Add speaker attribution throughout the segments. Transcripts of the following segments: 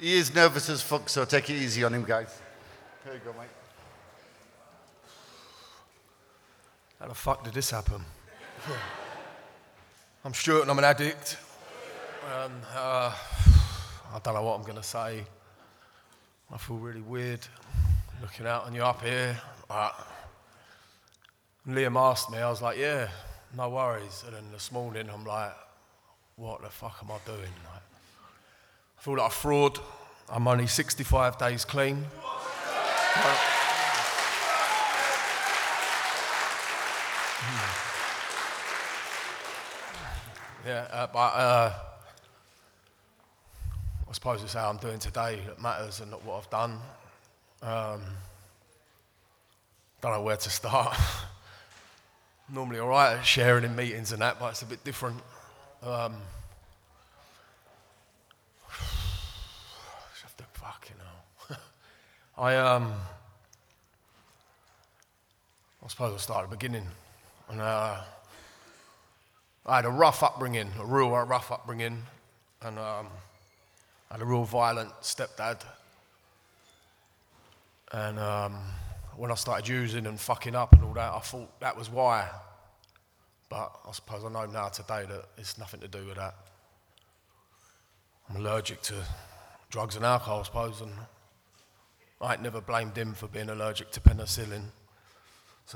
Speaker 1: He is nervous as fuck, so take it easy on him, guys. Here you go, mate.
Speaker 2: How the fuck did this happen? I'm Stuart and I'm an addict. I don't know what I'm going to say. I feel really weird looking out on you up here. Liam asked me, I was like, yeah, no worries. And then this morning I'm like, what the fuck am I doing? Like, I feel like a fraud. I'm only 65 days clean. I suppose it's how I'm doing today that matters and not what I've done. Don't know where to start. Normally all right at sharing in meetings and that, but it's a bit different. Fucking hell. I suppose I'll start at the beginning. And I had a rough upbringing, a real rough upbringing, and I had a real violent stepdad. And when I started using and fucking up and all that, I thought that was why. But I suppose I know now today that it's nothing to do with that. I'm allergic to drugs and alcohol, I suppose, and I ain't never blamed him for being allergic to penicillin. So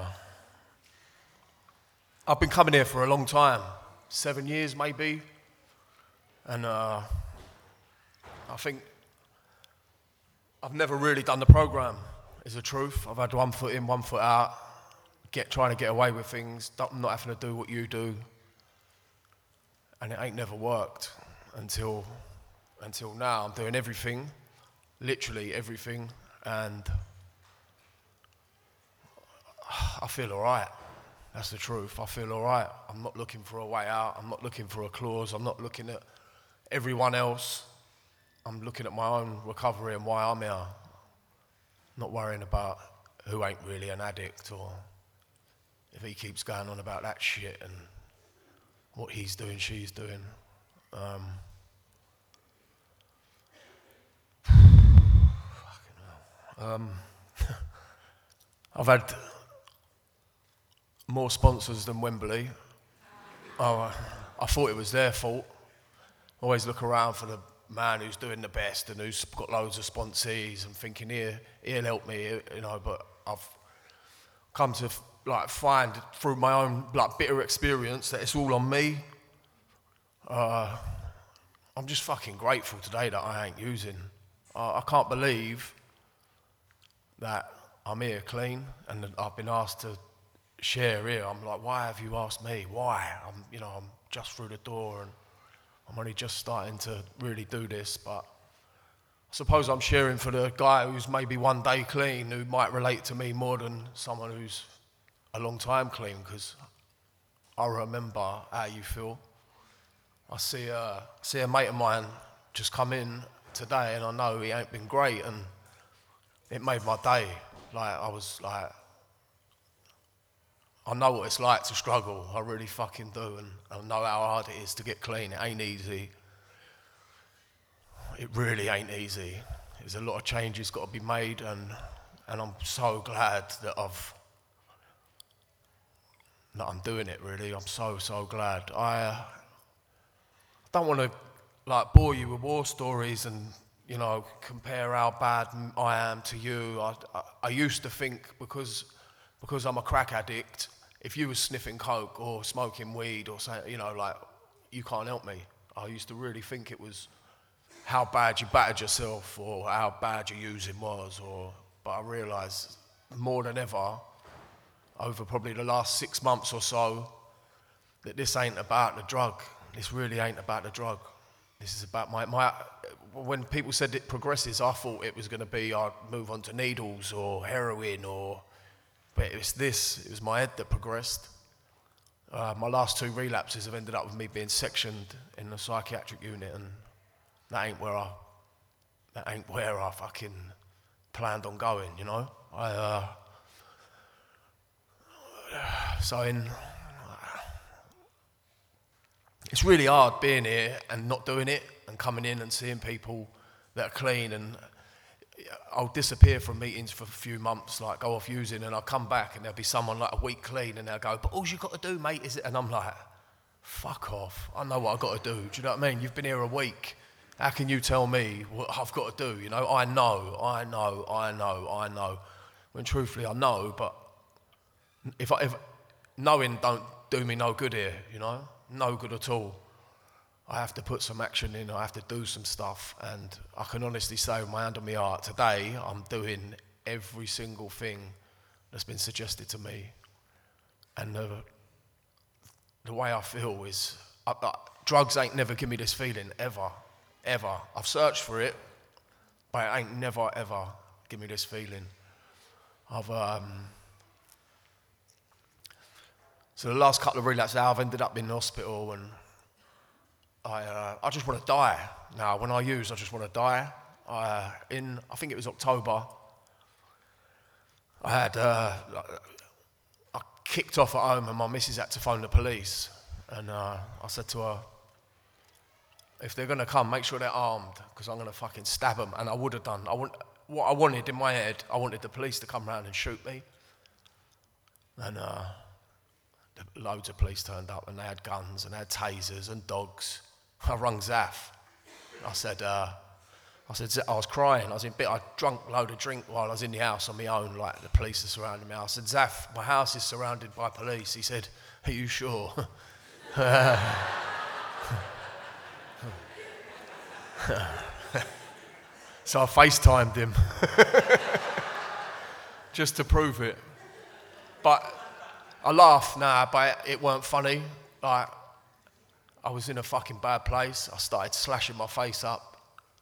Speaker 2: I've been coming here for a long time, 7 years maybe, and I think I've never really done the program, is the truth. I've had 1 foot in, 1 foot out, trying to get away with things, not having to do what you do, and it ain't never worked until now. I'm doing everything, literally everything, and I feel all right. That's the truth. I feel all right. I'm not looking for a way out. I'm not looking for a clause. I'm not looking at everyone else. I'm looking at my own recovery and why I'm here. Not worrying about who ain't really an addict or if he keeps going on about that shit and what he's doing, she's doing. I've had more sponsors than Wembley. I thought it was their fault. Always look around for the man who's doing the best and who's got loads of sponsees and thinking he'll help me, you know. But I've come to find through my own bitter experience that it's all on me. I'm just fucking grateful today that I ain't using. I can't believe that I'm here clean and that I've been asked to share here. I'm like, why have you asked me? Why? I'm just through the door and I'm only just starting to really do this, but I suppose I'm sharing for the guy who's maybe 1 day clean, who might relate to me more than someone who's a long time clean, because I remember how you feel. I see a mate of mine just come in today and I know he ain't been great, and it made my day. I was like, I know what it's like to struggle, I really fucking do, and I know how hard it is to get clean. It ain't easy. It really ain't easy. There's a lot of changes got to be made, and I'm so glad that I'm doing it, really. I'm so glad. I don't want to bore you with war stories and compare how bad I am to you. I used to think because I'm a crack addict, if you were sniffing coke or smoking weed or something, you can't help me. I used to really think it was how bad you battered yourself or how bad your using was, but I realise more than ever, over probably the last 6 months or so, that this ain't about the drug. This really ain't about the drug. This is about my when people said it progresses, I thought it was going to be I'd move on to needles or heroin but it was my head that progressed. My last 2 relapses have ended up with me being sectioned in the psychiatric unit, and that ain't where I fucking planned on going, it's really hard being here and not doing it and coming in and seeing people that are clean, and I'll disappear from meetings for a few months, like go off using, and I'll come back and there'll be someone like a week clean, and they'll go, but all you got to do, mate, is it? And I'm like, fuck off. I know what I've got to do. Do you know what I mean? You've been here a week. How can you tell me what I've got to do? You know, I know. When truthfully I know, but if knowing don't do me no good here, you know, no good at all. I have to put some action in, I have to do some stuff, and I can honestly say with my hand on my heart, today I'm doing every single thing that's been suggested to me. And the way I feel is, drugs ain't never give me this feeling, ever. I've searched for it, but it ain't never, ever give me this feeling. So the last couple of relapses, I've ended up in the hospital, and I just want to die. Now, when I use, I just want to die. I think it was October, I kicked off at home, and my missus had to phone the police. And I said to her, if they're going to come, make sure they're armed, because I'm going to fucking stab them. And I would have done. What I wanted in my head, I wanted the police to come round and shoot me. And loads of police turned up, and they had guns, and they had tasers and dogs. I rung Zaf. I said, I was crying. I drunk a load of drink while I was in the house on my own, like the police are surrounding me. I said, Zaf, my house is surrounded by police. He said, are you sure? So I FaceTimed him just to prove it. But I laugh now, but it weren't funny. Like, I was in a fucking bad place. I started slashing my face up.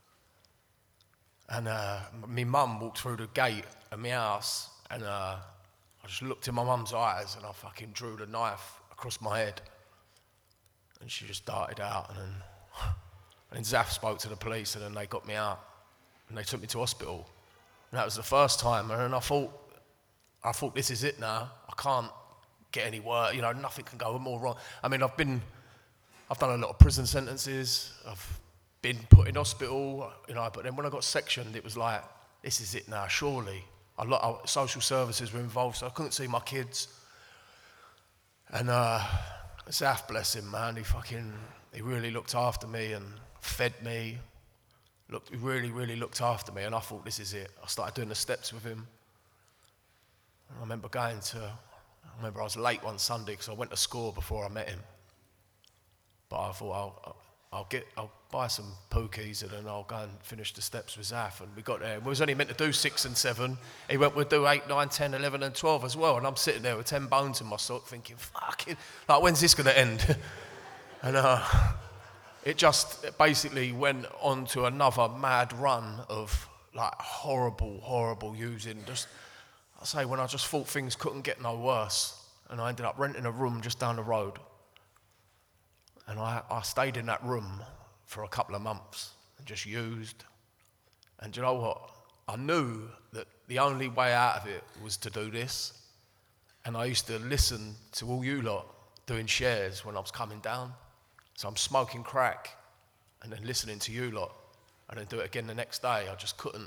Speaker 2: And my mum walked through the gate of my house, and I just looked in my mum's eyes, and I fucking drew the knife across my head. And she just darted out, and then Zaf spoke to the police, and then they got me out, and they took me to hospital. And that was the first time, and then I thought this is it now. I can't get any worse, you know, nothing can go more wrong. I mean, I've done a lot of prison sentences, I've been put in hospital, you know, but then when I got sectioned, it was like, this is it now, surely. A lot of social services were involved, so I couldn't see my kids. And Zaf, bless him, man, he really looked after me and fed me. He really looked after me, and I thought, this is it. I started doing the steps with him. And I remember I was late one Sunday because I went to score before I met him. But I thought, I'll buy some pookies and then I'll go and finish the steps with Zaf. And we got there, and we was only meant to do 6 and 7. He went, we'll do 8, 9, 10, 11 and 12 as well. And I'm sitting there with 10 bones in my sock thinking, fucking, like, when's this going to end? And it just basically went on to another mad run of like horrible using. Just, I say, when I just thought things couldn't get no worse. And I ended up renting a room just down the road. And I stayed in that room for a couple of months and just used. And do you know what? I knew that the only way out of it was to do this. And I used to listen to all you lot doing shares when I was coming down. So I'm smoking crack and then listening to you lot and then do it again the next day. I just couldn't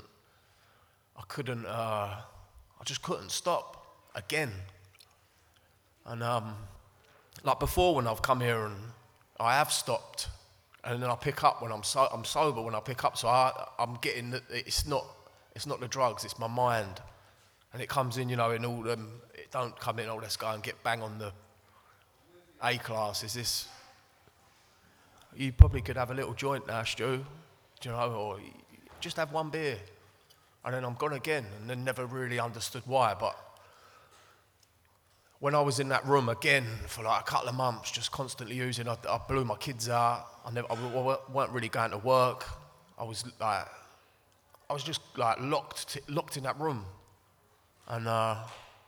Speaker 2: stop again. And like before, when I've come here and I have stopped, and then I pick up when I'm sober when I pick up. So I'm getting that it's not the drugs, it's my mind, and it comes in, you know, in all them. It don't come in. Oh, let's go and get bang on the A class. Is this? You probably could have a little joint now, Stu, do you know, or just have one beer, and then I'm gone again, and then never really understood why, but. When I was in that room again for like a couple of months, just constantly using, I blew my kids out. I weren't really going to work. I was just like locked in that room, and I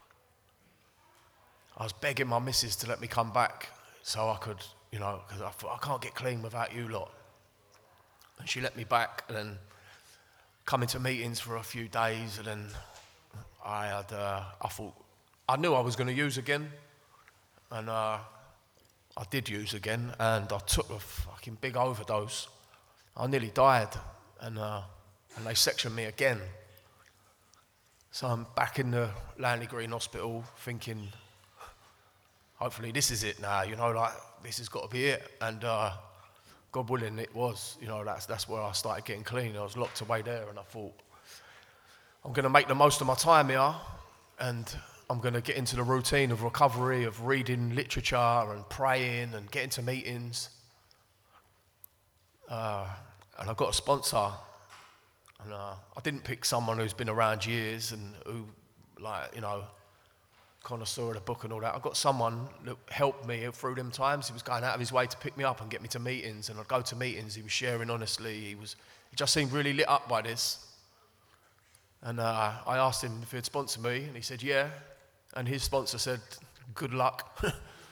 Speaker 2: was begging my missus to let me come back so I could, you know, because I thought I can't get clean without you lot. And she let me back, and then coming to meetings for a few days, and then I thought. I knew I was going to use again, and I did use again, and I took a fucking big overdose. I nearly died, and and they sectioned me again. So I'm back in the Langley Green Hospital thinking, hopefully this is it now, like this has got to be it. And God willing, it was. That's where I started getting clean. I was locked away there, and I thought, I'm going to make the most of my time here, and I'm going to get into the routine of recovery, of reading literature and praying and getting to meetings. And I got a sponsor, and I didn't pick someone who's been around years and who, connoisseur of the book and all that. I got someone that helped me through them times. He was going out of his way to pick me up and get me to meetings, and I'd go to meetings. He was sharing honestly. He just seemed really lit up by this. And I asked him if he'd sponsor me, and he said, yeah. And his sponsor said, good luck.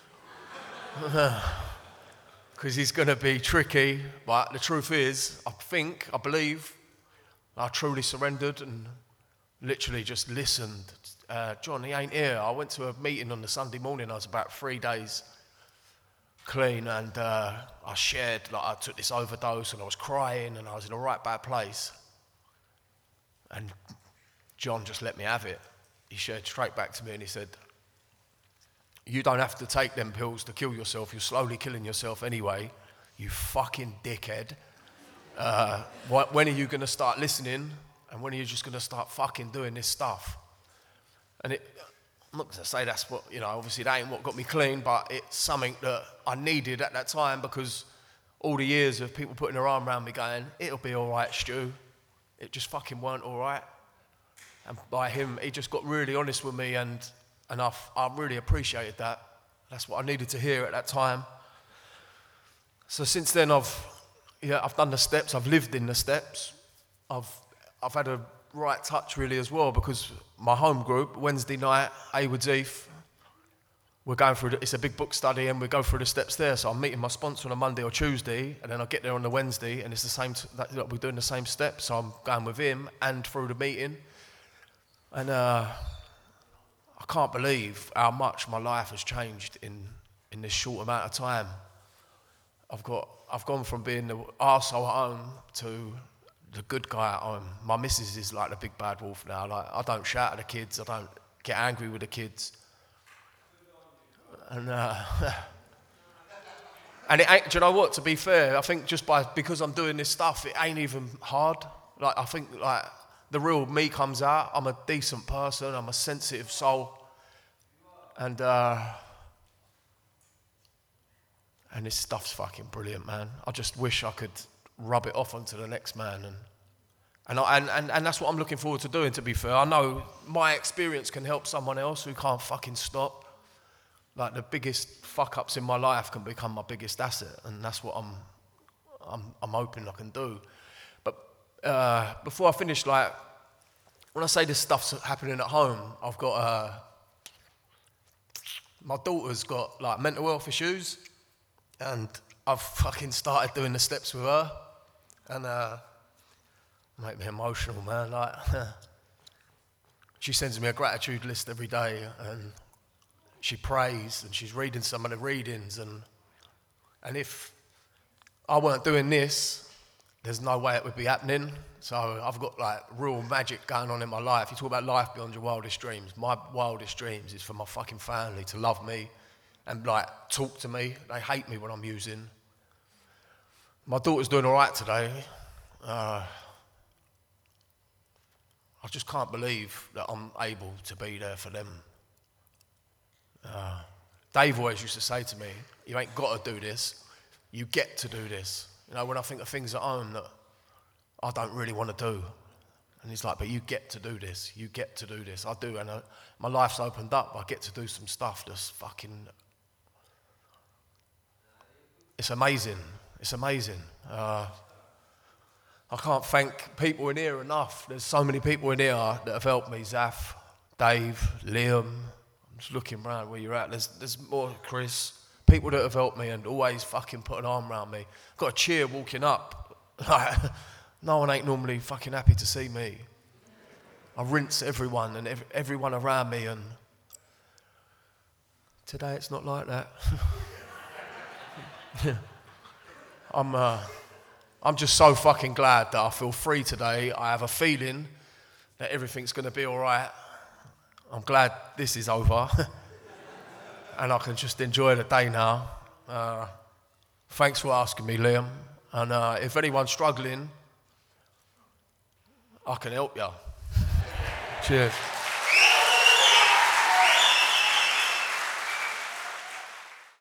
Speaker 2: Because he's going to be tricky. But the truth is, I believe, I truly surrendered and literally just listened. John, he ain't here. I went to a meeting on the Sunday morning. I was about 3 days clean, and I shared, I took this overdose, and I was crying, and I was in a right bad place. And John just let me have it. He shared straight back to me, and he said, you don't have to take them pills to kill yourself. You're slowly killing yourself anyway, you fucking dickhead. When are you going to start listening? And when are you just going to start fucking doing this stuff? And I'm not going to say that's what, obviously that ain't what got me clean, but it's something that I needed at that time, because all the years of people putting their arm around me going, it'll be all right, Stu. It just fucking weren't all right. And by him, he just got really honest with me, and I really appreciated that. That's what I needed to hear at that time. So since then, I've done the steps. I've lived in the steps. I've had a right touch really as well, because my home group, Wednesday night, Haywards Heath, we're going through, it's a big book study, and we go through the steps there. So I'm meeting my sponsor on a Monday or Tuesday, and then I get there on the Wednesday, and it's the same, we're doing the same steps. So I'm going with him and through the meeting. And I can't believe how much my life has changed in this short amount of time. I've gone from being the arsehole at home to the good guy at home. My missus is like the big bad wolf now. I don't shout at the kids. I don't get angry with the kids. And and it ain't, do you know what? To be fair, I think because I'm doing this stuff, it ain't even hard. I think the real me comes out. I'm a decent person. I'm a sensitive soul. And this stuff's fucking brilliant, man. I just wish I could rub it off onto the next man, and that's what I'm looking forward to doing. To be fair, I know my experience can help someone else who can't fucking stop. The biggest fuck ups in my life can become my biggest asset, and that's what I'm hoping I can do. But before I finish, when I say this stuff's happening at home, I've got my daughter's got mental health issues, and I've fucking started doing the steps with her, and make me emotional, man. She sends me a gratitude list every day, and she prays, and she's reading some of the readings, and if I weren't doing this, there's no way it would be happening. So I've got real magic going on in my life. You talk about life beyond your wildest dreams. My wildest dreams is for my fucking family to love me and talk to me. They hate me when I'm using. My daughter's doing all right today. I just can't believe that I'm able to be there for them. Dave always used to say to me, you ain't got to do this, you get to do this. When I think of things at home that I don't really want to do. And he's like, but you get to do this, you get to do this. I do, and my life's opened up. I get to do some stuff that's fucking... It's amazing, it's amazing. I can't thank people in here enough. There's so many people in here that have helped me. Zaf, Dave, Liam. I'm just looking around where you're at. There's more, Chris. People that have helped me and always fucking put an arm around me. I've got a cheer walking up. No one ain't normally fucking happy to see me. I rinse everyone and everyone around me, and today it's not like that. I'm just so fucking glad that I feel free today. I have a feeling that everything's going to be all right. I'm glad this is over and I can just enjoy the day now. Thanks for asking me, Liam. And if anyone's struggling, I can help you. Cheers.